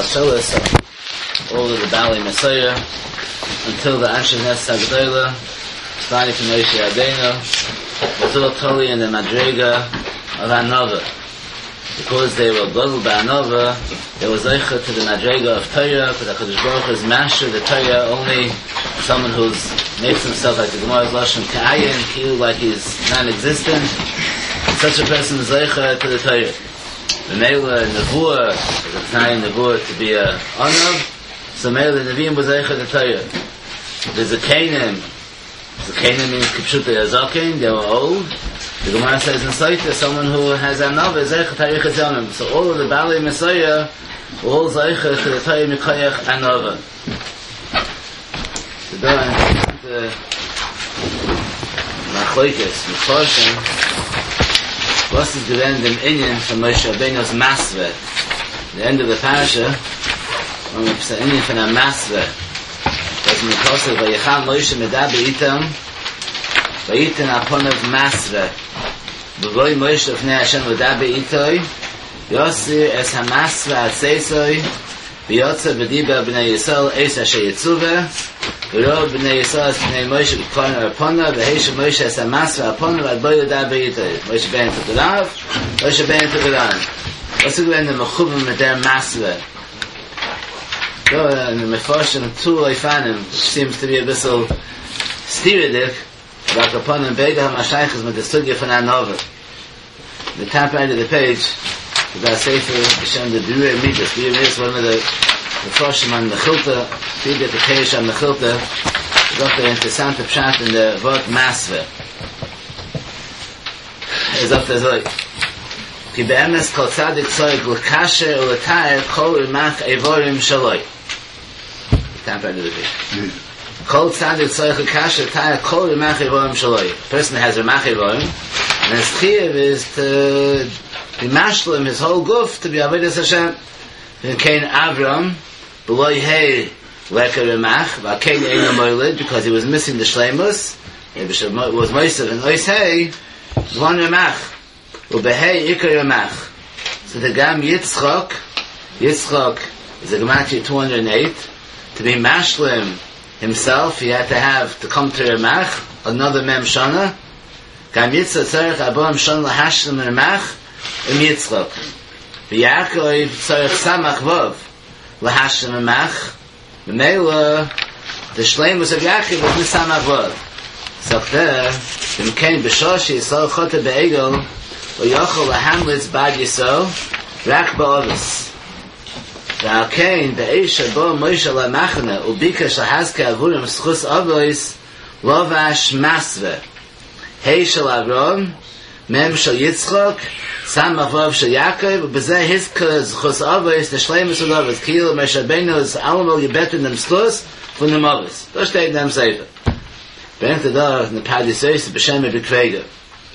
Hashalas, all of the Bali Messiah, until the Anshe Nes Hagdola, starting from Moshe Rabbeinu, until Toli and the Madrega of Anova. Because they were Godel Ba'anova, there was Eicha to the Madrega of Torah, because HaKadosh Baruch Hu is master the Torah, only someone who makes himself like the Gemara's Lashon Ka'ayin, Ki'u, like he's non-existent. Such a person is Eicha to the Torah. The Mela Nevuah, the Tnai Nevuah to be a Onav, so Mela Nevi'im was Eicha to the Torah. There's a Canaan. The Canaan means Kipshut Yazakin, they were old. The Gemara says in Saita, someone who has Anava is Eicha Taricha Zanim. So all of the Bali Messiah, all Eicha to the Torah Mikayach Anava. So the Machloikes, Mechorshim, was is gewähnt dem Inyan von Moshe Rabbeinu's Masve. The end of the parasha, when we say Inyan von a Masve, was in the course of Vayechal Moshe Medabe Itam, Vayitan Aponav Masve. B'voi Moshe Lefnei Hashem Medabe Itoi, Yosir es HaMasve Atzeisoi, V'yotza V'diba B'nei Yisrael Eis Asher Yitzuve, V'ro B'nei Yisrael es B'nei Moshe B'korner Apona, V'heisha Moshe es HaMasve Apona, V'adboi Medabe Itoi. Moshe Ben Tukadav, Moshe Ben Tukadav. What's it when the Mechuvim with their Masve? So, in the Mefarshim, two Leifanim, which seems to be a bissel stereotype, about Apona and Bega HaMashaychas with the Sugya from Anova. The top end of the page, the Sefer, B'Shem, the Birur Midas. Birur Midas, one of the Mefarshim on the Chilta, Friedrich the Peish on the Chilta, got the interessant pshat in the word Masve. It's up to Zoy. Ki be'emes kol tzadik tzoyik l'kasher u'letayr kol rimach evorim shaloi. The top end of the page. Kol tzadik tzoyik l'kasher l'tayr kol rimach evorim shaloi. A person has rimach evorim, and his chiyuv is to be mashlim his whole guf to be avodas Hashem. And Cain Avram b'loi hei leka rimach v'akein eino moilid, because he was missing the shleimus. It was moisav and ois hei one rimach ubehei ikar rimach. So the gam Yitzchok is a gematria 208. To be mashlim himself, he had to come to rimach, another mem shana. Gam Yitzchok tzarech abom shana lahashlim rimach im Yitzchok. V'Yaakov tzarech samach vov lahashlim rimach. B'meila the shleimus of Yaakov was misamach vov. So there, the Mekain B'Shoshi Yisrael Chota Be'egel V'Yochel L'Hamlitz Bad Yisrael Rak Ba'ovis V'Al Kain Be'esha Bo Moshe L'Machane Ubikash L'Hazke Avurim Schus Avois Lovash Masve Hei Shel Avrom Mem Shel Yitzchok Sam Avov Shel Yaakov B'zeh Hizka Schus Avois the Shleimus of Avois Kilo Moshe Rabbeinu is Alamol Yibetun Dem Schus von dem Avois. Das steht dem Sefer. Brengt da in der Padisöse B'Shem B'Kvega.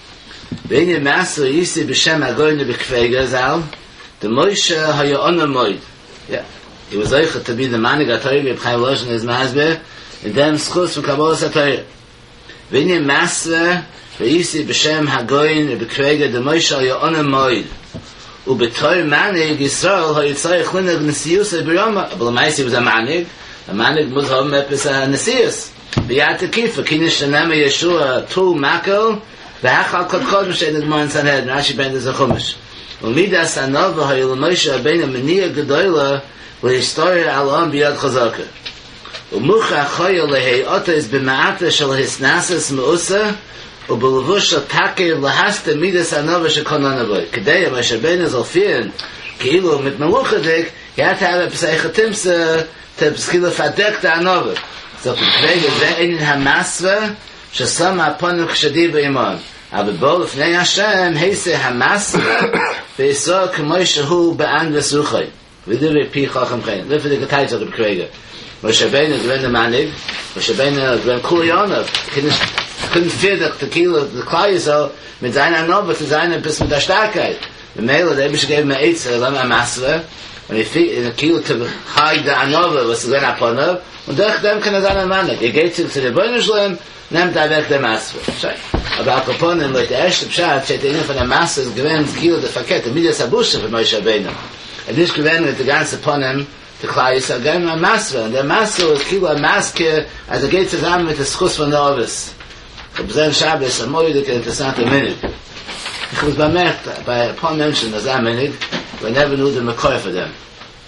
Wenn ihr Master Yisi B'Shem Agoyne B'Kvega Zal, the Moshe Haya Ona Moid. Yeah. He was Eicha to be the Manig HaTorah B'Chaim Loshen His Mazbeh, and then Schus from Kabbalas HaTorah. Wenn ihr Master Yisi B'Shem Agoyne B'Kvega, the Moshe Haya Ona Moid. U'B'Tor Manig Yisrael Haya Tzayich Linag Nesiyus B'Yoma. But L'maisi was a Manig must have Mepis Nesiyus. B'yat Kifa, Kinish Shanama Yeshua, Tu Makel, V'hachal Kod Kodm Shed Edmon Sanhed, Rashi Ben Dezachumish. Umidas Anova Hayil Moshe Rabbeinu Meniya Gedoyla, L'historia Alon B'yad Chazaka. Umucha Choyel Lehei Otais B'ma'ata Shal Hisnasas Me'usa, U'b'levush Takev L'hasta Midas Anova Shekonanaboy. Kedei Moshe Rabbeinu Zolfian, Keilu Mit Meluchadik, he had to have a Pesach Timsa, to Peskila Fadek the Anova. So Kvega Ve'enin HaMasve Shesam HaPonu Kshadi B'Imon Abibol Fnei Hashem Heise HaMasve Ve'isor K'moy Hu Be'an V'Suchay. We do repeat Chacham Chayin. Lift the Getayz of the Kvega. Moshe Rabbeinu Gwen the Manig, Moshe Rabbeinu Gwen Kuliyonov. Couldn't fear the Tequila, the Klal Yisrael, mit seiner Anova zu seiner bis mit der Starkheit. The Mela, the Eibusha gave him an Eitz, Elam HaMasve, when he in the Kilo to hide the Anova, was Gwen HaPonov, und durch dem kann sein Manig. Geht zu der Bönnischleim, nimmt weg der Masve. Schau. Aber Akoponim, like der erste Pshat, steht in von der Masse, gewinnt Kilo der Fakette, Midas Abusha für Moshe Rabbeinu. nicht gewendet, die ganze Ponem, der Klai Yisrael, gehen wir Masve. Und der Masve ist Kilo Maske, also geht zusammen mit der Schuss von der Ovis. Ich habe gesehen, Shabbos, eine moeilijke, interessante Minute. Ich habe bemerkt, bei ein paar Menschen, das ist Minute, we never knew the McCoy for them.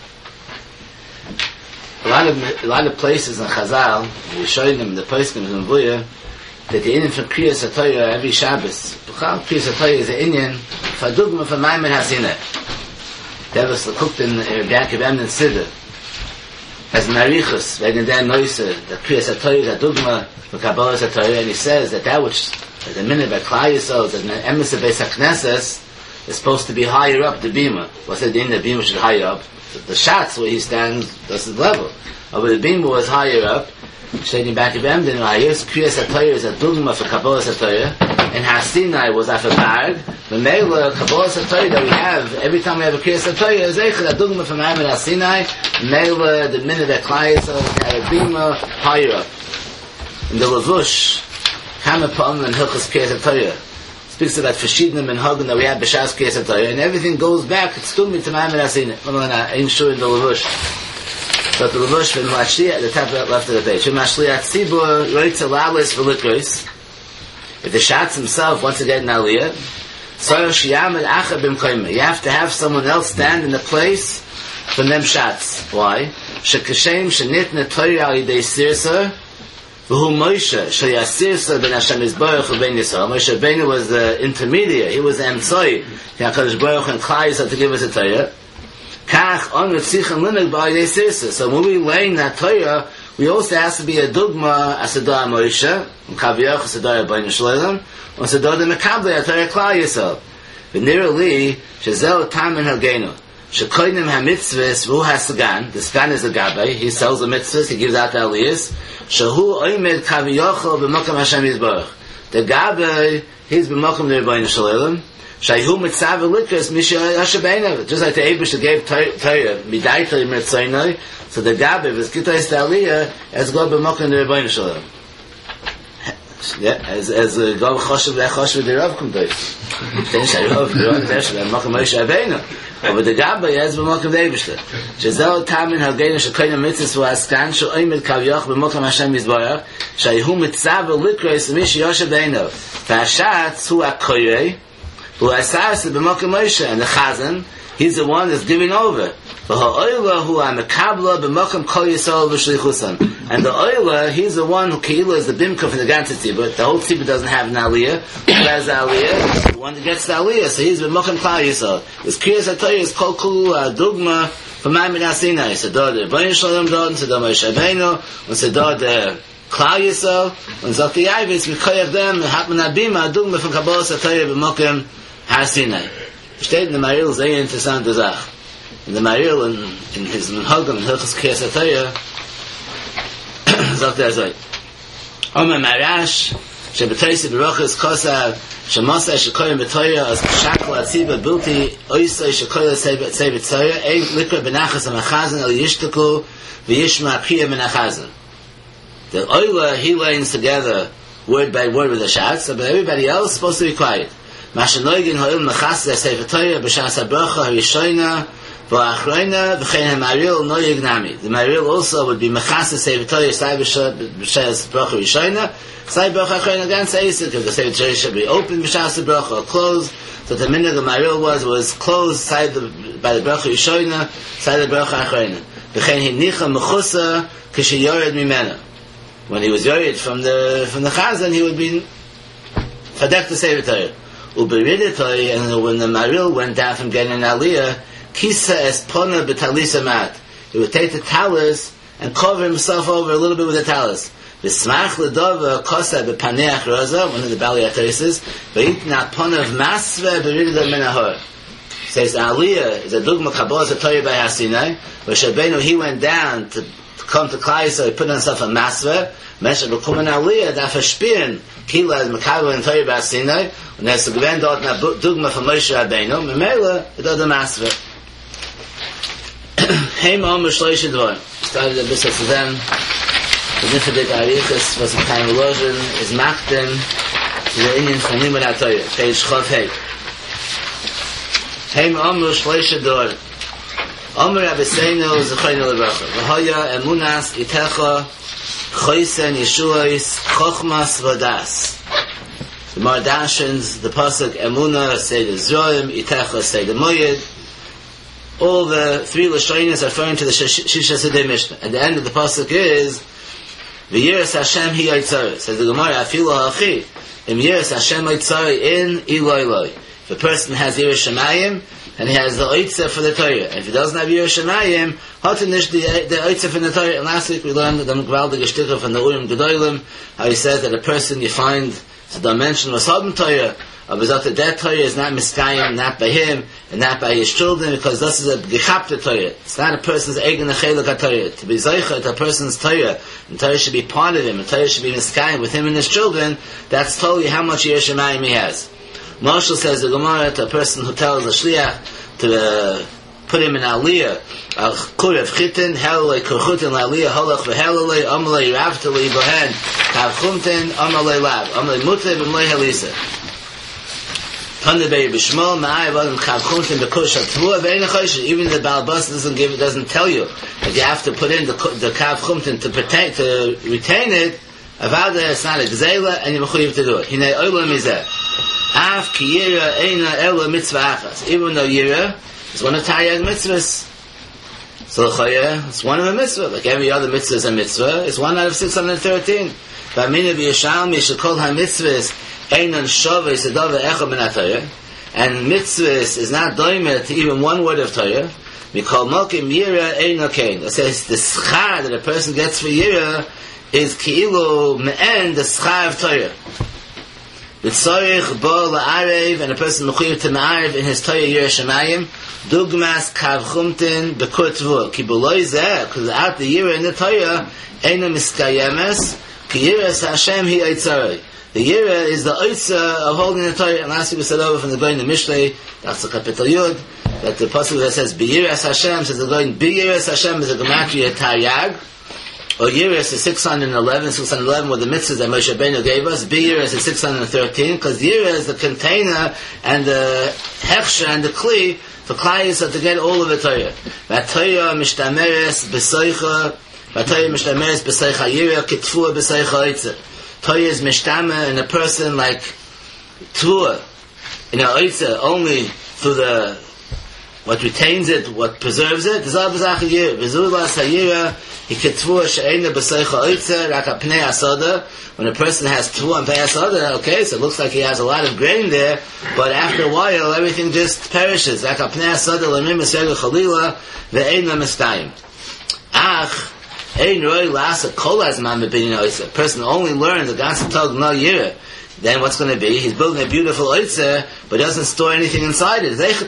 A lot of places in Chazal, we showing them the poskim in Vuya, that the Indian from Kriyas HaTorah every Shabbos. Kriyas HaTorah is an Indian, for Dugma for Maimon Hasinah. That was cooked in Yaakov Emden Siddur. As an Arichus, wegen der Neuse, the Kriyas HaTorah is a Dugma for Kabbalas HaTorah, and he says that which, at the minute by Klai Yisrael, that the Emes of Beis HaKnesses is supposed to be higher up the Bima. What's it in the Bima should higher up? The shots where he stands, that's the level. But the Bima was higher up, stating back of Emden, Hayos Kriyas HaTorah is a Dugma for Kabbalas HaTorah, and Hasinai was after Bard. The Mela Kabbalas HaTorah that we have, every time we have a Kriyas HaTorah, is Eichel, a Dugma from Maimon Hasinai, Mela, the minute that Klai Yisrael had a Bima higher up. In the Levush, Kama Pa'am and Hilchas Kriyas HaTorah, speaks about Fashidim and Hagen that we have B'Shas Kriyas HaTorah, and everything goes back, it's Dugma to Maimon Hasinai. I ain't sure in the Levush. But the Levush from Mashliach at the top left of the page. From Mashliach Tzibur, Roitza Lalis V'Likros. If the Shatz himself wants to get an Aliyah, Soyer Shiyam El Acha B'Mkoyme. You have to have someone else stand in the place from them Shatz. Why? Shekashem Shenitne Torah Al Yidei Sirsa V'hu Moshe Sheyah Sirsa Ben Hashem Yisborach V'ben Yisrael. Moshe Rabbeinu was the intermediate. He was the Emtzoi. HaKadosh Baruch and Klai Yisrael to give us a Torah. So when we learn that Torah, we also have to be a dogma as a Dara Moshe, and Kaviyach as a Dara Bain Shalom, and as a Dara Mekabli a Torah Klai Yisrael. V'nira li shezel tamen hagenu shekoinim hamitzvahs v'hu hasagan. The sgan is a gabay. He sells the mitzvahs. He gives out the aliyahs. Shehu oimed Kaviyachol b'mokum Hashem Yisborach. The gabay he's b'mokum Dara Bain Shalom. Shayhu mitzav v'likos misha yashabeinav. Just like the Eibush gave Torah midai Torah mitzaynai, so the Gabi was Kitais Aliyah as God b'mokum the Rebbeinu Shalom. Yeah, as God choshev le'choshev the Rav kumtois. Then Shayhu v'Rav Teshuv b'mokum Moshe Rabbeinu. But the Gabi as b'mokum the Eibush. Shezel tamin hagenu shekoyim mitzvos v'askan she'oimed kaviyach b'mokum Hashem Yisborach. Shayhu mitzav v'likos misha yashabeinav. V'ashatz hu akoyei. Who asas b'mokum Moshe, and the Chazan, he's the one that's giving over. V'ha'oila hu ha'mekabla b'mokum kol Yisrael v'shlichusan. And the oila, he's the one who keila is the bimka from the ganze tzibur. The whole tzibur doesn't have an aliyah. Who has the aliyah? He's the one that gets the aliyah. So he's b'mokum kol Yisrael. This Kriyas HaTorah is kol kulu dogma from Maimon Hasinai. So da the Rebbeinu Shalom dod, so da Moshe Rabbeinu, and so da the Klal Yisrael, and Zot Yavis mikoyach them hatman abima dogma from Kabbalas HaTorah b'mokum Hasinai. Steht in der Maril sehr interessante Sache. In der Maril, in his Menhagam, in Hilchas Kriyas HaTorah, sagt so, Omer Marash, שבתויסי ברוכס כוסה, שמוסה שקויים בתויה, אז שקו הציבה בלתי, אויסוי שקויה צי בתויה, אין לקרוא בנחס המחזן, אלא ישתקו, וישמע קריאה מן החזן. The oila, he lays together, word by word with the shots, but everybody else is supposed to be quiet. מה שנויגן הועיל מחס זה ספר תויה בשעס הברכה הראשונה והאחרונה וכן המעריל נויג נמי. The Maril also would be מחס זה ספר תויה סי בשעס הברכה הראשונה סי ברכה האחרונה גם סייסת because the ספר תויה should be open בשעס הברכה or closed. So the minute the Maril was closed by the ברכה הראשונה סי הברכה האחרונה וכן הניחה מחוסה כשיורד ממנה. When he was yored from the Chazan, he would be fadek the Sefer Torah. Uberidetoi, and when the Maril went down from getting an Aliyah, kisa es pona betalisa mat. He would take the talis and cover himself over a little bit with the talis. V'smach ledova kosa bepaneach roza, one of the Bali Atarises, v'itna pona v'masve beridetoi menahor. Says Aliyah is a dugma kabbalah Torah by Hasinai, where Shabbeinu, he went down to come to Klai, so he put on himself a masve, Mesha bekommen Aliyah, darf spielen, Kila as Mekabel in Torah B'Asinai, und er ist so gewähnt dort nach Dugma von Moshe Rabbeinu, mit Mele, dort der Masve. Heim Omer Shloishe Dvorim. Started a bisschen zu sehen, the Nifidik Arichas, was in keinem Logen, is Makten, the Indian von Nimmer HaTorah, page Chof Hei. Heim Omer Shloishe Dvorim. Omer Abiseinu Zechreinu Levracha. V'hoya emunas itecha choisen Yeshuais chochmas v'das. The Mardashins, the pasuk Emunah say the Zoim, Itecha say the Moyed. All the three Lashonis are referring to the Shisha Sedei Mishnah. At the end of the pasuk is V'yiras Hashem hi Yitzareh. Says the Gemara, Afilu ha'achi im yiras Hashem Yitzareh in Eloi Eloi. If a person has Yiras Shemayim, and he has the Oitzah for the Torah. And if he doesn't have Yiras Shemayim, Hatanish the Oitzah for the Torah. And last week we learned the Gvaldige Shticha from the Urim Gedolim, how he says that a person you find the dimension was Hadam Torah, but that Torah is not miskayim, not by him, and not by his children, because this is a gechapta Torah. It's not a person's eigen nechelek Torah. To be zeicha to a person's Torah, and Torah should be part of him, and Torah should be miskayim with him and his children, that's totally how much Yiras Shemayim he has. Marshall says the Gemara to a person who tells a shliach to put him in aliyah, kurev chitin, helolei kurchutin la'aliyah, holach v'helolei, amalei ravtali bohen, kavchumtin, amalei lav, amalei mutev, amalei halisa. Tanabei b'shmol, ma'ay vadim kavchumtin b'kush ha'tvua, ve'ein ha'choshen. Even the Baal Bas doesn't tell you that you have to put in the kavchumtin to retain it. Avada, it's not a gzela, and you're mechuyev to do it. Hinei olam mizeh. Af ki yira eina ela mitzvah achas. Even though yira is one of Taryag mitzvahs. So l'chaya, it's one of a mitzvah. Like every other mitzvah is a mitzvah. It's one out of 613. V'amina v'yishalmi shekol ha-mitzvahs einan shovei sedava echa min ha-Torah. And mitzvahs is not doimet to even one word of Torah. Mikol mokim yira eina kein. It says the schar that a person gets for yira is ki'ilu me'en the schar of Torah. V'tzorich bo la'arev, and a person mechuyev to ma'arev in his Torah Yiras Shemayim, dugmas kavchumtin bekur tvua. Ki b'loi zeh, because without the Yira in the Torah, eina miskayemes, ki Yiras Hashem hi Yitzareh. The Yira is the Oitzah of holding the Torah. And last week we said over from the Goyin the Mishlei, that's the Kapitel Yud, that the pasuk that says B'Yiras Hashem, says the Goyin B'Yiras Hashem is a gematria Taryag, or Yiras is 611 were the mitzvahs that Moshe Rabbeinu gave us. Yiras is 613, because Yiras is the container and the hechsher and the kli for Klai to get all of the Torah. V'Torah mishtameres b'soicha, V'Torah mishtameres b'soicha Yira, kitfua b'soicha oitzah. Torah is mishtama in a person like tvua, in a oitzah, only through the what retains it, what preserves it. When a person has tvua and pei asada, okay, so it looks like he has a lot of grain there, but after a while everything just perishes. A person only learns the gossip tog no yira. Then what's going to be? He's building a beautiful oitzer, but doesn't store anything inside it. The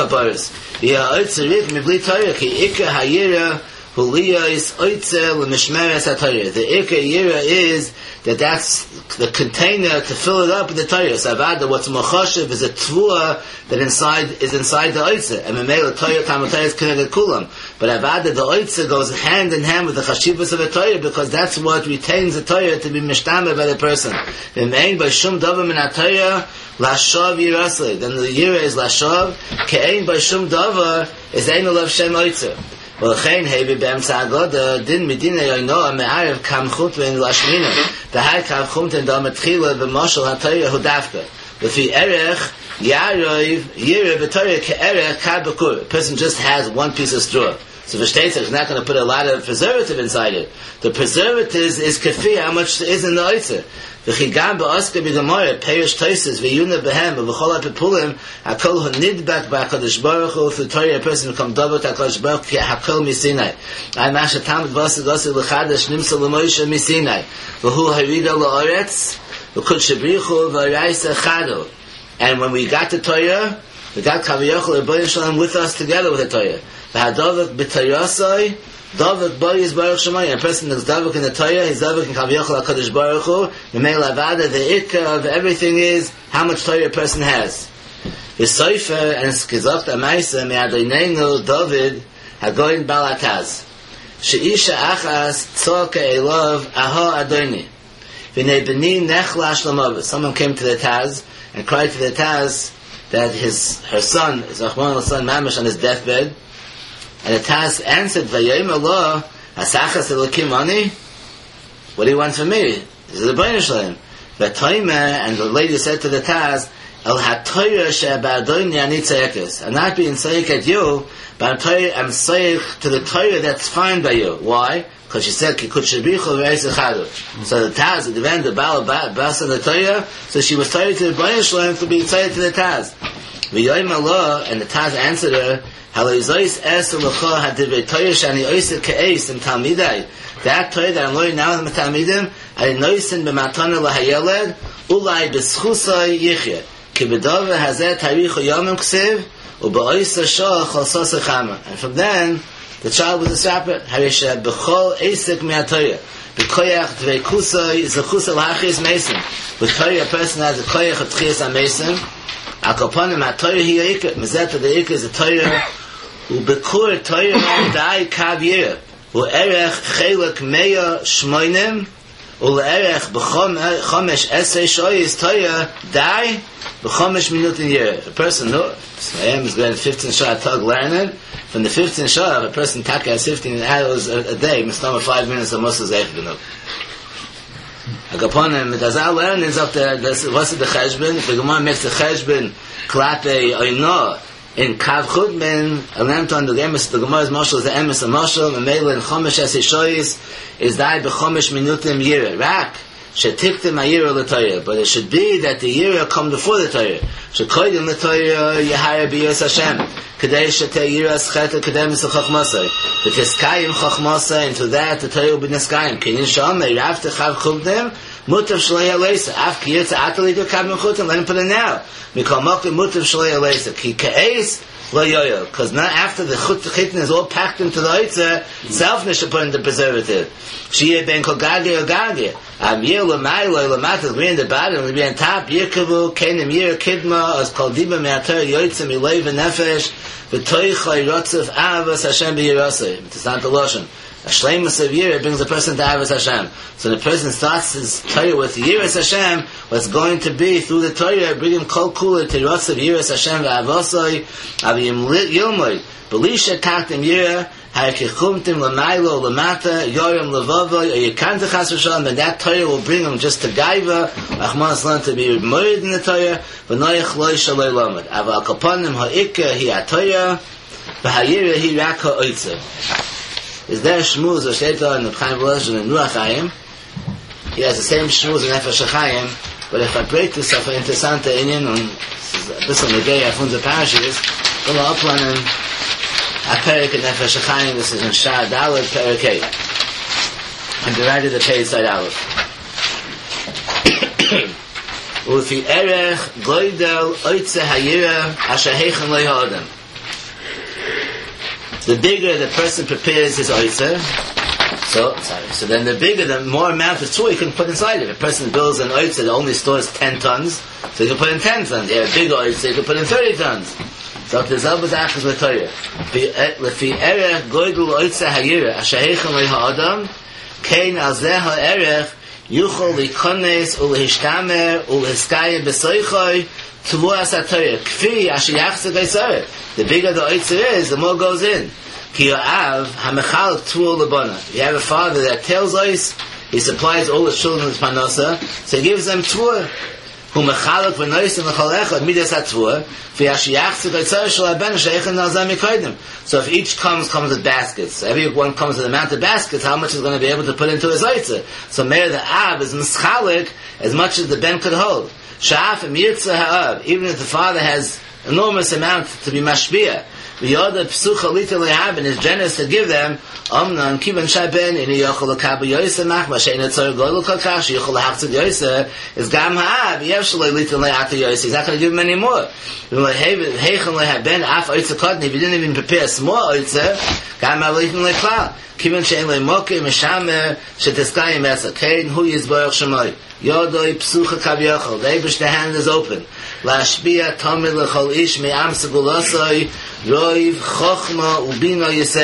ikka yira is that's the container to fill it up with the Torah. So avada, what's machashiv is a tvua that is inside the oitzer. And memela Torah tamatayah is connected kulam. But avada, the oitzer goes hand in hand with the chashivus of the Torah, because that's what retains the Torah to be mishtame by the person. V'mein by shum davar min ha-Torah lashav yirasle. Then the yira is lashav. Ke'ein by shum davar is ein olav shem oitzer. ולכן הביא באמצע הגודה דין מדין היונו המערב כמחוט ואין להשמינו והי כמחוט אין דה מתחילה במשל התויה הוא דווקא לפי ערך ירב בתויה כערך כבקור. A person just has one piece of straw, so the state is not going to put a lot of preservative inside it. The preservative is kafi how much is in the oitzer. וכיגם באוסקה בגמורה פירוש תויסס ויונה בהם ובכל הפפולים הכל הוא נדבק בהקדוש ברוך הוא through Torah a person become double to HaKadosh Baruch Hu כי הכל מסיני. מה שתלמיד ועוסק עוסק לחדש נמסר למוישה מסיני והוא הרידה לאורץ וקודש בריחו והרייסה חדו. And when we got the Torah, we got Kaviyachol Rebbeinu Shalom with us together with the Torah. V'hadovek b'Torasoi Davik Bari is Baruch Shemayim. A person that's Davik in the Torah, he's Davik in Kaviyachol HaKadosh Baruch Hu. Memei Lavada, the Ikka of everything is how much Torah a person has. The Sofer and Skizot Amaisa me'adonenu David Hagoyin Balataz. Sheisha Achas Tzorka Elov Aha Adoni. V'nei B'ni Nechlash Lamavah. Someone came to the Taz and cried to the Taz that her son, his Rahman son Mamish on his deathbed, And the Taz answered, Vayom Allah, Hasachas Elokim Ani? What do you want from me? This is the B'nai Shalom. And the lady said to the Taz, El HaTorah she'abadoni ani tzayekes. I'm not being tzayek at you, but I'm tzayek to the Torah that's fine by you. Why? Because she said, Kikut shebichu v'eis echadu. So the Taz, the event, the Baal Bas of the Torah, so she was tzayek to the B'nai Shalom to be tzayek to the Taz. V'yoyim Allah, and the Taz answered her, Haloizois es l'cha hadivrei Torah shani oised ke'eis in Talmidai. That Torah that I'm learning now in the Talmidim, I noisin b'matana l'hayeled, ulai b'schusai yichye. Ki b'dova hazeh tarichu yomim k'sev, u'ba'oisa shah chalsos echama. And from then, the child was a separate. Harisha b'chol eisik me'atoyah. B'koyach dvei kusai, zechusa l'achis mesim. With Torah, a person has a koyach of tchias ha-mesim. Akoponim ha-Torah hi ha'ikr. Mezeta the ikr is a Torah. U'bekur Torah dai kav yirah. U'erech chelak meya shmoinim. U'erech b'chomesh esrei shoyis Torah dai b'chomesh minutin yirah. A person who is going 15 shah tug learning. From the 15 shah, a person taka has 15 hours a day. Misnama 5 minutes of Moshe Zeich Genug. Agaponim, the Gazal learnings of what's the cheshbon? If the Gemara makes the cheshbon klape oino in kav chutmin, alemton the Gemara's mashal is the emes of mashal, and mele in chomesh esishoyis is died b'chomesh minutim yirah. Rak shetiktim ayirah l'Torah, but it should be that the yirah come before the Torah. Shekoydim l'Torah yahara b'yos Hashem. Kedei shetei yirah scheta kedem l'chachmasai. V'tiskayim chachmasai, and to that the Torah will be niskayim. Kinin shamei rav techav chutnim. Mutav shlei aleisa. Af ki yirtza atali do kav mechutim. Let him put it now. Mikol mokim mutav shlei aleisa. Ki ke'eis lo yoyo. Because now after the chitin is all packed into the oitzer, selfness should put in the preservative. Shiyeh ben kol gage or gage. Am yir l'mai lo l'mat is in the bottom, will be on top. Yirkavu kenim yir kidma as kol diba me'ater yoytzim ilay v'nefesh v'toichai rotzev avas Hashem b'yirosei. It's not the Lashon. A shleimus of Yirah brings a person to Avos Hashem. So the person starts his Torah with Yiras Hashem, what's going to be through the Torah, bring him kol kula to Rotzev Yiras Hashem v'avosoi, aviyim yilmoy, b'lisha taktim Yirah, ha'ekichumtim l'maylo l'mata, yorim l'vovoy, or yikanta chas v'shalom, and that Torah will bring him just to Gaiva, Achman Aslan to be moed in the Torah, v'noyach loy shaloi lomad. Aval kaponim ha'ikah hi ha'Torah, v'ha'yirah hi rak ha'oitzer. Is there a shmuz or sheta in the Chaim Volozhin in Ruach Chaim? He has the same shmuz in Nefesh HaChaim, but if I break this up into Santa Inyan, and this is the day of the parashas, go up on a perik in Nefesh HaChaim, this is in Shah Dalet, perik 8. I'm divided the page side out. Ufi erech goydel oitze hayira asher heichen lo yodem. The bigger the person prepares his oitzer, so then the bigger, the more amount of tzur you can put inside it. If a person builds an oitzer that only stores 10 tons, so you can put in 10 tons. You have a bigger oitzer, you can put in 30 tons. So the Zalbazach is l'toyah. Lefi erech goydul oitzer hayira asher heichen lo ha'adam kein al zeh ha'erech yuchol likones ulehishtamer ulehiskayim besoichoi Tvuas HaTorah, Kfi, Asher Yachzeh Gaisareh. The bigger the oitzer is, the more goes in. Ki Yo'av, HaMechal Tvul Lebona. You have a father that tells us, he supplies all his children with Panosa, so he gives them Tvur. Hu Mechalok V'noisim L'chol Echad, Midas HaTvur, Fi Asher Yachzeh Gaisareh Shel HaBen, She'echen Nalzam Yikoidim. So if each comes with baskets, everyone comes with an amount of baskets, how much is going to be able to put into his oitzer? So Meir the Av is Mischalik, as much as the Ben could hold. Sha'af and Yirtzah Ha'ab, even if the father has enormous amount to be mashbiah, v'yoda psucha lita lehab, and is generous to give them, omnan kivan shaben, in yochel l'kabu yoysa machma, she'en etzor godel kalkash, yochel l'hachzid yoysa, is gam ha'ab, yev shaloi lita le'ata yoysa, he's not going to give him any more. Heichen lehaben, af oitza kodni, if you didn't even prepare a small oitza, gam ha'leithin le'klal, kivan she'en le'moke, meshamer, she'teskayim esa, kein hu yizborach shemoy, Yodoi psucha kavyachol. The Eibush, hand is open. Lashbiya tamid lechol ish me'am segulosoi roiv chochma ubina yiseyah.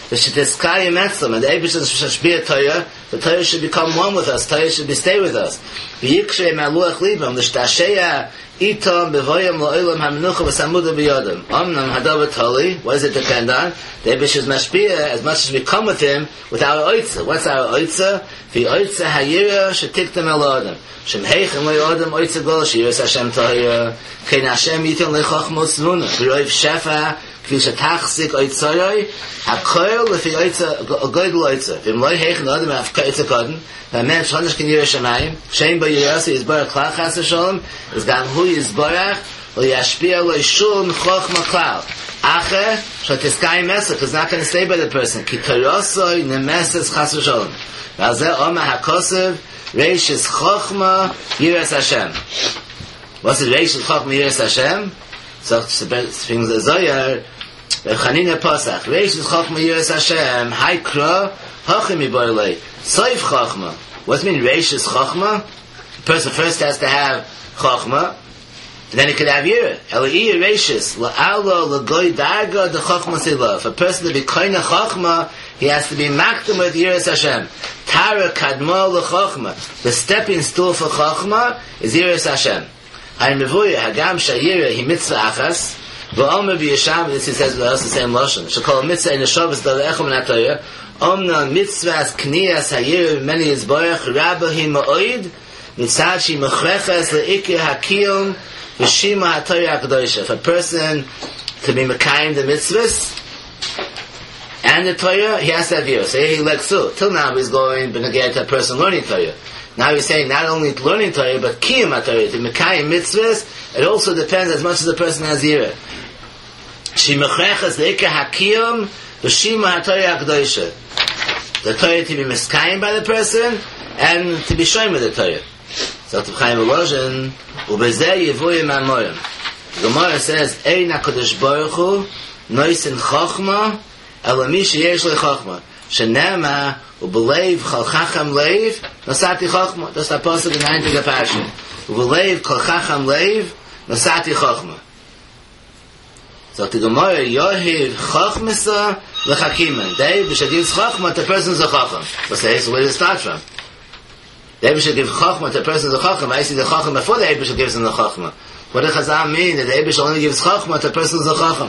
the Shetiskayim Etzlam, and the Eibishter should be a Torah, the Torah should become one with us, Torah should stay with us. V'yikshrei Me'aluach Libam, l'shtasheya itom bevoyam lo'olam ha'menucha v'samuda b'yodam. Omnam hadav v'toli, what does it depend on? The Eibishter is mashpia as much as we come with him with our oitza. What's our oitza? V'oitza hayira shetiktam el-odam. Shem heichem lo'odam oitza gol, shiras Hashem tahira, kein Hashem yitin le'chochmo tzvuna, v'roiv shefa, כפי שתחזיק אויצוי, הכל לפי גודל אויצוי. ואם לא יחן אדם מאף אויצוי קודם, והמן שחונש כן ירא שמיים, שאין בו ירסו יסבורך כלל חס ושלום, אז גם הוא יסבורך, וישפיע לו שום חוכמה כלל. אחר, שתסקאי מסר, because not going to stay by the person, כי תרוסוי נמסס חס ושלום. ועל זה אומר הכוסף, רישס חוכמה ירס השם. What's it, רישס חוכמה ירס השם? Sagt things the Zohar, Chanina Pasach, Reishis Chochma Yiras Hashem, Haikra, Hachim Yiborlei, Soif Chochma. What does it mean, Reishis Chochma? The person first has to have Chochma, and then he could have Yira. Eloi Reishis, La'alo, L'goy Darga, the Chochma Silah. For a person to be Koina Chochma, he has to be Maktam with Yiras Hashem. Tara Kadmo L'Chochma. The stepping stool for Chochma is Yiras Hashem. I'm mevuya hagam shayira hi mitzvah achas v'omer b'yisham. This he says the same lashon. Shekol mitzvah in the shabbos dalechom natoya. Omna mitzvahs kniyas hayira many yizborach rabba hi ma'oid mitzad shi mechreches le'ikir hakiyom v'shima hatoya hakadoisha. If a person to be mekayim the mitzvahs and the Torah, he has to have Yira. So he leksu. Till now he's going b'negei to a person learning Torah. Now he's saying not only learning Torah, but kiyum HaTorah, to mekayim mitzvahs. It also depends as much as the person has Yira. She mechreches le'ikah hakiyum v'shima HaTorah hakadoisha. The Torah to be meskayim by the person, and to be shoym with the Torah. So to Chaim Volozhin, ubezeh yivuyim amorim. The Gemara says, Ein HaKadosh Baruch Hu noisin chochma ela mi sheyesh le chochma. Shenema ubelev chol chacham leiv nasati chochma. That's the pasuk in the 9th Parasha. Ubelev chol chacham leiv nasati chochma. So the Gemara yohiv chochmasa lechakimen. They should give chochma to persons of chacham. But say, so where does it start from? They should give chochma to persons of chacham. I see the chacham before the Eibush gives them the chochma. What does Chazal mean that the Eibush only gives chochma to persons of chacham?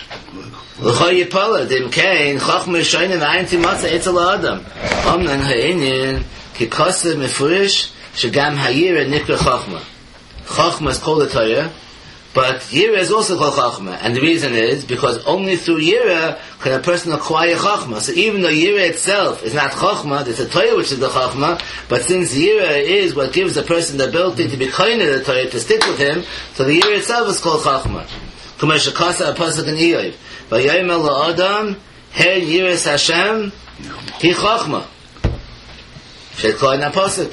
L'choy yipola, dim kein, chochma yishoyne v'ayin timotza etzel ha'adam. Omnan ha'inyin, ki kosev mefurish, shegam ha'yira nikra chochma. Chochma is called the Torah, but Yira is also called Chochma. And the reason is, because only through Yira can a person acquire Chochma. So even though Yira itself is not Chochma, it's a Torah which is the Chochma, but since Yira is what gives the person the ability to be kind to the Torah, to stick with him, so the Yira itself is called Chochma. K'may shekasa a-pasuk in Iyov. V'yomer la'adam, her Yiras Hashem, hi Chochma. She'kol in a-pasuk.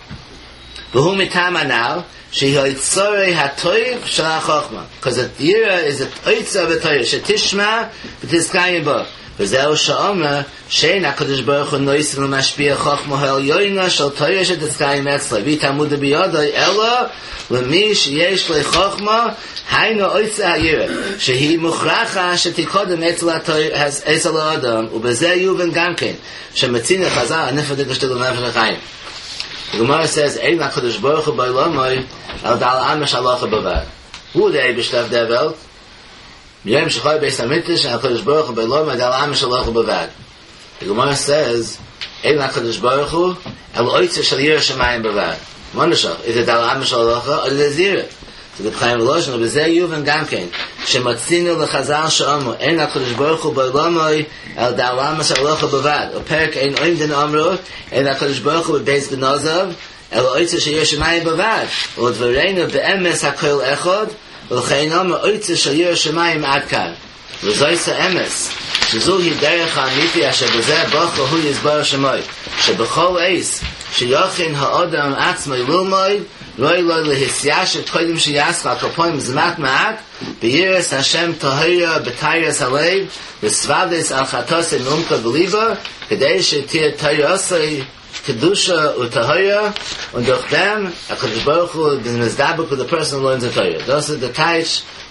V'hu mitama now, she'hoitzorei ha'toiv shel ha'chochma. Because the Yira is a oitza of a Torah, she'tishma v'tizkayim bo. V'zeu she'omer, she'en HaKadosh Baruch Hu noisin l'mashpia chochma ha'elyoyna shel Torah she'tizkayim etzla. V'itamuda b'yodai ela, l'mi she'yesh le'chochma, hayno oitza ha'yira. She'hi muchracha she'tikodem etzel ha'adam, u'bezeh yuven gamken. She'metzina chazal ha'nifad ha'gashtil ha'nefesh ha'chayim. The Gemara says, Ein HaKadosh Baruch Hu b'olamai al dal amesh halacha b'vad. Who the Eibush of the world? Miyam shechoy beis hamikdash and HaKadosh Baruch Hu b'olamai dal amesh halacha b'vad. The Gemara says, Ein HaKadosh Baruch Hu el oitza shel yira shemayim b'vad. Monashach, is it dal amesh halacha or is it zira? So the Chaim Volozhin, ובזה יובן גם כן, שמצינו לחז"ל שאמרו, אין הקדוש ברוך הוא בעולמי, אל דעלם השלוחה בלבד. בפרק אין עומדן אמרו, אין הקדוש ברוך הוא בבייס גנוזיו, אלא אויצה שיש שמיים בלבד. ולדברנו באמס הכל אחד, ולכן אמרו אויצה שיש שמיים עד כאן. וזוהי האמס, שזוהי דרך האמיתי אשר בזה ברוך הוא יסבר שמוי, שבכל עץ שיוכן האדם עצמי ללמוד, רואי לו להסיישת קודם שיעסק על כפויים זמת מעט בירס השם טהרה בתיירס הלב וסבדס על חטוס נומקה בליבה כדי שתהיה טהרסי kedusha utahaya, und durch dem HaKadosh Baruch Hu is mezdaber with the person who learns the Torah. Those are the types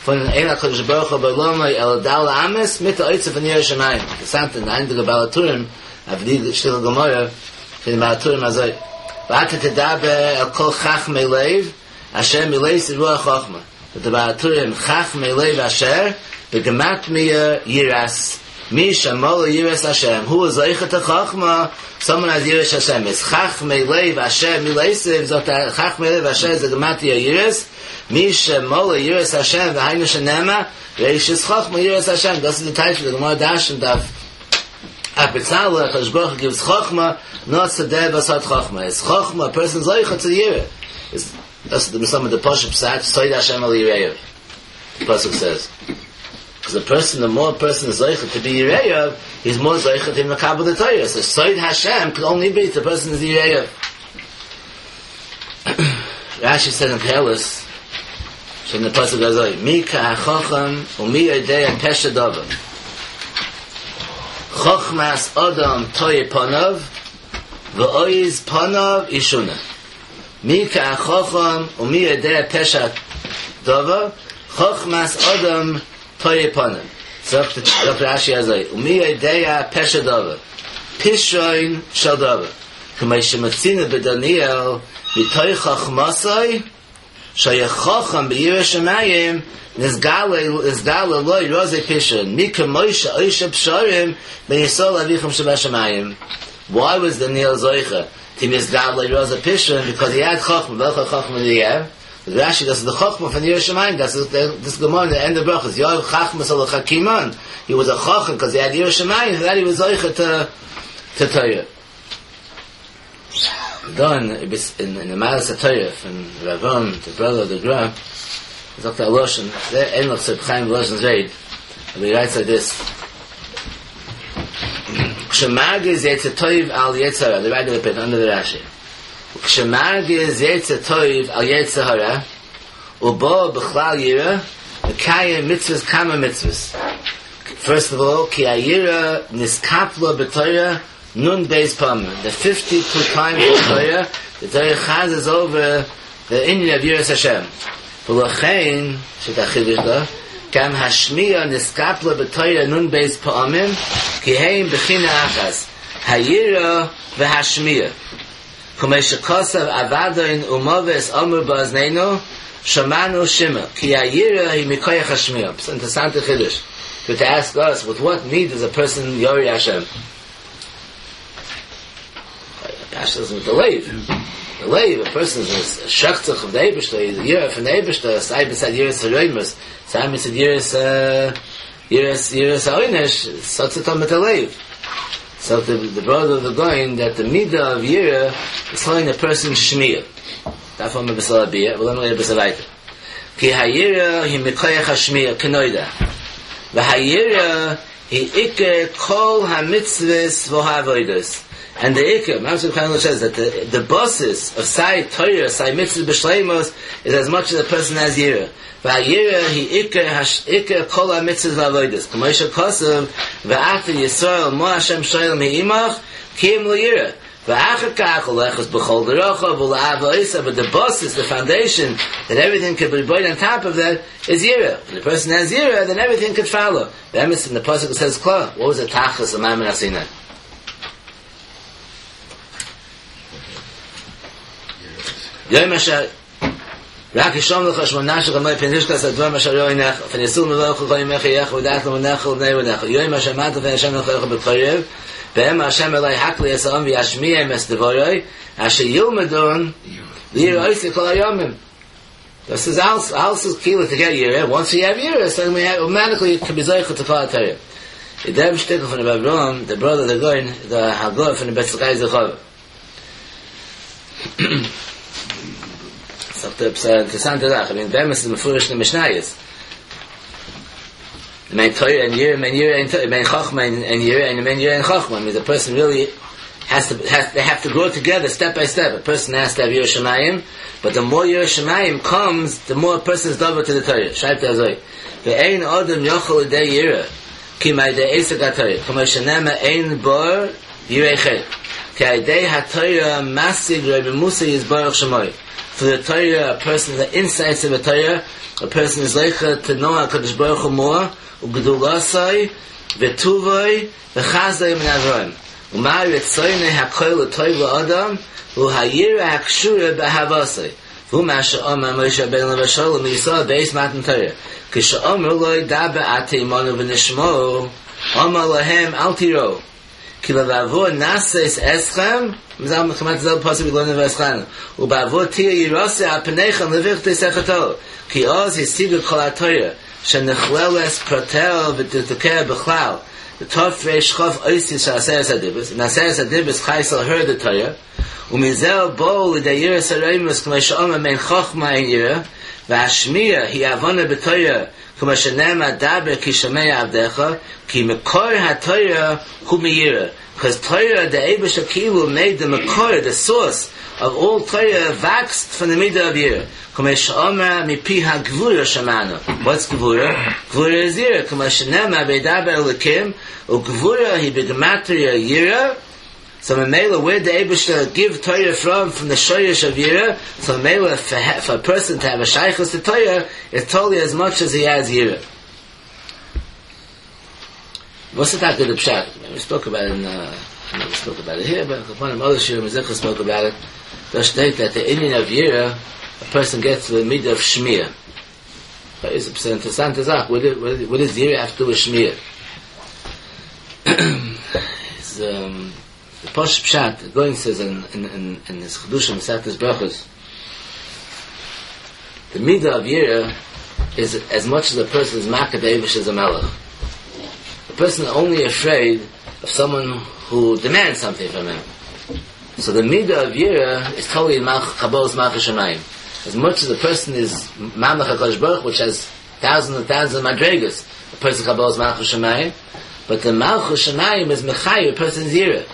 von einer Kodesh Baruch Hu B'Lomai El Dal Ames mit der Oitze von Yireh Shamayim. Interessant, in der einige Balaturim, aber die Stille Gemorre, für den Balaturim also, V'ata Tedaber El Kol Chachmei Leiv, Asher Mileis Ruach Chochma. Der Balaturim Chachmei Leiv Asher, Begemat Mir Yiras. Mi Shamol Yiras Hashem. Who is Zeichet HaChochma? Someone has Yiras Hashem. It's Chachmei Leiv Asher Mileis, Zot Chachmei Leiv Asher is the Gemat Yiras. Mi Shamol Yiras Hashem, V'hainu Shenema, Reishis Chochma Yiras Hashem. Das ist the title of the Gemara Dashen Daf. Apitzala, HaKadosh Baruch Hu gives Chochma, not Sadeh Basat Chochma. It's Chochma, a person's Zeichet to Yireh. That's the Mishnah of the Pasuk Psat, Soid Hashem Al Yireyev. The Pasuk says. Because the more a person is Zeichet to be Yireyev, he's more Zeichet in Makabel the Torah. So Soid Hashem could only be if the person is Yireyev. Rashi said in Pelis, in the Pasuk Gazoi, Mi Ka'achochem Umi Yodei Pesha Dover. Chochmas Odom Toye Panov V'oiz Panov Ishuna. Mi Ka'achochem Umi Yodei Pesha Dover Chochmas Odom Toye Panov. So Dr. Rashi Gazoi, Umi Yodei Pesha Dover Pishoin Shal Dover K'may Shematzina B'Daniel B'toy Chochmasoi Shayachacham B'Yireh Shamayim Nizgala Loi Rozei Pishon Mika Moshe Oisha Psharim B'Yisol Avicham Shabashamayim. Why was Daniel Zoicha to Nizgala Loi Rozei Pishon? Because he had Chachma. Welcher Chachma did he have? Rashi, that's the Chachma from Yireh Shamayim. That's this Gemara in the end of Brachos. Yoav Chachma Sol Chakiman. He was a Chacham because he had Yireh Shamayim. That he was Zoicha to Torah. Done in the Malas HaTorah from Ravon, the brother of the Gra, Dr. Aloshin, there end of Seb Chaim Aloshin's raid, and he writes like this: Kshemargiz Yetzetoiv al Yetzara. They write it under the Rashi. Kshemargiz Yetzetoiv al Yetzara, ubo b'chlal yira, v'kayim mitzvahs kama mitzvahs. First of all, ki ayira niskaplo b'Torah. Nun Beis Palmer. The 52 times in Torah, the Torah Chaz is over the Inyan of Yiras Hashem. V'lochein, shetachidish da, kam hashmiya niskapla b'Torah nun Beis Palmer, ki heim b'china achas, hayira v'hashmiya. Kumei shekosav avadoin umoves omur ba'azneinu, shamanu shima, ki hayira hi mikoyach hashmiya. It's an interessant chiddush. But to ask us, with what need does a person Yori Hashem? Hashem with the leiv. The leiv, a person is a shachtzach of the Eibishter, he's a yirah from the Eibishter, Saibin said yiras ha'roimus, Saibin said yiras ha'oinish, sotzetom with the leiv. So the brother of the Goin, that the midah of yirah is telling the person shmiyah. Tafam b'besal abiyah, v'lam le'er b'sal aita. Ki ha'yirah hi mikoyach ha'shmiyah, k'noida. V'ha'yirah hi iker kol ha'mitzvahs v'ha'avoidos. And the Ikar, Mamsuk Chanel says that the bosses of Sai Torah, Sai Mitzvah B'Shleimos is as much as a person has Yirah. V'Yirah hi Ikar Kol HaMitzvahs V'Avodos. K'moshe Kosav V'After Yisrael Mo Hashem Shoyel Me'imach Kiyim L'Yirah. V'Achar Kach Olechos B'Chol D'Rocha V'La'av Ha'isa. But the bosses, the foundation, that everything could be built on top of that is Yirah. When the person has Yirah, then everything could follow. The emes in the pasuk says Kla. What was the Tachlis of Maimon HaSinai? Yom Asher Rak Yishom Lecha Shmona Shel Chamay Penishkas Advar Asher Yoinech V'Nisul Mevorach V'Goyim Mechiyach V'Dat L'Monech V'Bnei V'Nech Yom Asher Mata V'Hashem Lecha B'Tchayev V'Hem Hashem Elai Hakli Yisrael V'Yashmiyah Mes Devoroi Asher Yilmedun L'Yirah Oisei Kol HaYomim. This is also key to get Yirah. Once you have Yirah, so automatically you can be Zoicha to Kol HaTorah. The Dem Shtickle from the Babylon, the brother of the Goin, the Hagor from the Betzchai Zechov. Interessant Sache. I mean, Bemis is mefurish in the Mishnayos. Mein Torah and Yirah, mein Chachma and Yirah, and mein Yirah and Chachma. I mean, the person really they have to grow together step by step. A person has to have Yirah Shamayim, but the more Yirah Shamayim comes, the more a person is dover to the Torah. Shayt Azoi. Ve'ein Odom Yochel Idei Yirah, ki ma'idei Esek HaTorah, kama shenema ein bor Yirei Chet, ki idei HaTorah masig Rabbi Musa Yisbarach Shemoy. for the Torah, a person, the insights of the Torah, a person is leicha to know HaKadosh Baruch Hu more, u'gedulasai, v'tuvai, v'chazai min avram. U'mar yetzoyne ha'koil l'toiv l'adam, u'ha'yira ha'kshura b'havasai. V'uma she'omar Moshe Rabbeinu l'vasholem l'Yisrael beis matan Torah. K'she'omar loi dabe ate imanu v'nishmo, omar lahem al tiro. Ki l'vavor nases eschem, mizal mechamat zel pasuk v'lonu v'eschanu. U'bavor tia yirose apenechem levich t'sechato. Ki oz hisigu kol ha-Torah, she'nechleles protel v'titeker b'chlal. The Tov Reish Chof Oisis Sha'aseres HaDibus. In Aseres HaDibus, Chaisel heard the Torah. U'mizel bo l'day yiras ha'reimus k'ma she'omer mein chochma ein yirah. V'hashmiya hi avona b'Torah k'ma she'nema daber ki shomei avdecha ki mekor ha-Torah hu miyirah. Because Torah, the Eibush HaKilu, made the mekor, the source of all Torah, waxed from the middle of yirah. K'ma she'omer mipi ha-gvura shamanu. What's gvura? Gvura is yirah. K'ma she'nema b'daber l'kim u'gvura hi b'gematria yirah. So Mamela, where the Eibush give Torah from the shoyesh of yirah, so Mamela, for a person to have a shaychus to Torah, is totally as much as he has yirah. What's the talk of the pshat? We spoke about it we spoke about it here, but upon a other shiur, Mizrach spoke about it. Does state that the Indian of yirah, a person gets to the midah of shmir. It's an interessant zach. What does yirah have to do with shmir? The Posh Pshat, going says in his Chedushim, Masechtas Brachos, the midah of yirah is as much as a person is makah b'eibush as a melech. The person is only afraid of someone who demands something from him. So the midah of yirah is totally kabbalas malchus shamayim. As much as the person is mamach HaKadosh Baruch Hu, which has thousands and thousands of madregas, a person kabbalas malchus shamayim, but the malchus shamayim is mechayu, a person's yirah.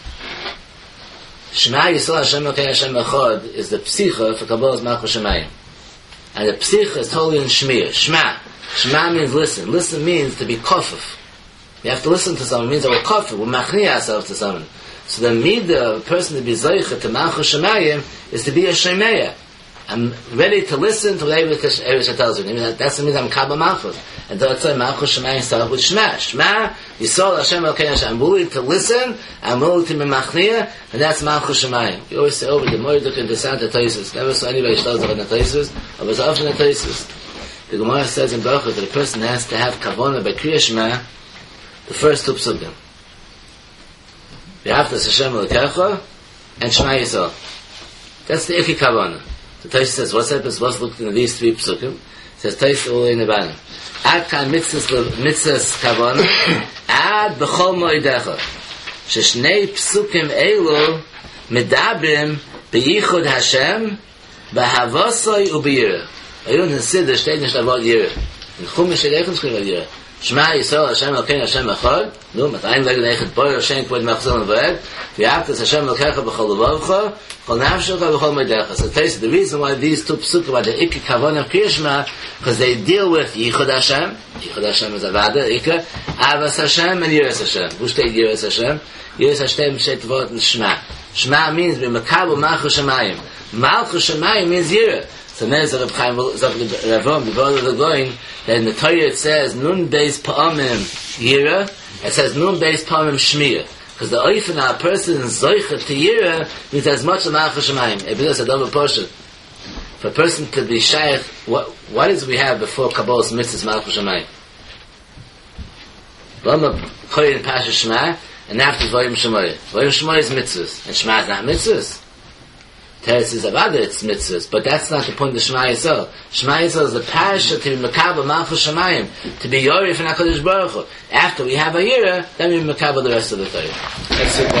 Shema Yisrael Hashem Elokei Hashem Echad is the psicha for Kabbalas Malchus Shamayim. And the psicha is totally in Shmir. Shema. Shema means listen. Listen means to be kofuf. You have to listen to someone. It means that we're kofuf. We're machniya ourselves to someone. So the midah of a person to be zoicha to Malchus Shamayim is to be a shemeya. I'm ready to listen to what Eibush tells me. That's the means I'm Kabbalah Malchus. And that's why Malchus Shamayim starts with Shema. Shema, Yisrael Hashem Elokei Hashem. I'm willing to listen, I'm willing to be machniya, and that's Malchus Shamayim. You always say, the more you look into Santa Toisus, never saw anybody shloz on the Toisus, but it's often the Toisus. The Gemara says in Baruch that a person has to have kavanah by Kriya Shema, the first two psukim. V'ahavtas Hashem Elokecha, and Shema Yisrael. That's the Iki kavanah. The Toisus says, what's looked into these three psukim? It says, Toisus Ulei Nebanim. Ad kan mitzvahs kavana, ad b'chol moedecha. Sheshnei psukim elu medabrim beyichud Hashem b'havosoi u'b'yirah. Ayun hasidah steht nicht avod yirah. In Chumash Elechem schrieben avod yirah. Shema Yisrael Hashem Elokei Hashem Echad. Nu, mit einlegen echet boyer Hashem kvod machzon v'ed. V'yavtas Hashem Elokecha b'chol levavcha. Chol nafshecha b'chol moedecha. So the reason why these two psukim are the Ikki Kavanah of Kriya Shema, because they deal with Yichud Hashem. Yichud Hashem is avada, Ikka. Avas Hashem and Yiras Hashem. Wo steht Yiras Hashem? Yiras Hashem steht vort in Shema. Shema means b'makabu Malchus Shamayim. Malchus Shamayim means Yirah. So now Rav Chaim Ravom, the brother of the going, that in the Torah it says Nun Beis Pa'amim Yirah, it says Nun Beis Pa'amim Shmir. Because the oifen of a person zoichet to Yirah means as much as Malchus Shamayim. It is a double portion. For a person to be shaykh, what is we have before Kabbalas mitzvahs Malchus Shamayim? Lama Koyin Pasha Shema, and after Vayim Shemoy. Vayim Shemoy is mitzvahs, and Shema is not mitzvahs. Teres is avada, it's mitzvahs, but that's not the point of Shema Yisrael. Shema Yisrael is the parasha to be Mekabel Malchus Shamayim, to be Yorif and HaKadosh Baruch Hu. After we have a Yirah, then we Mekabel the rest of the Torah.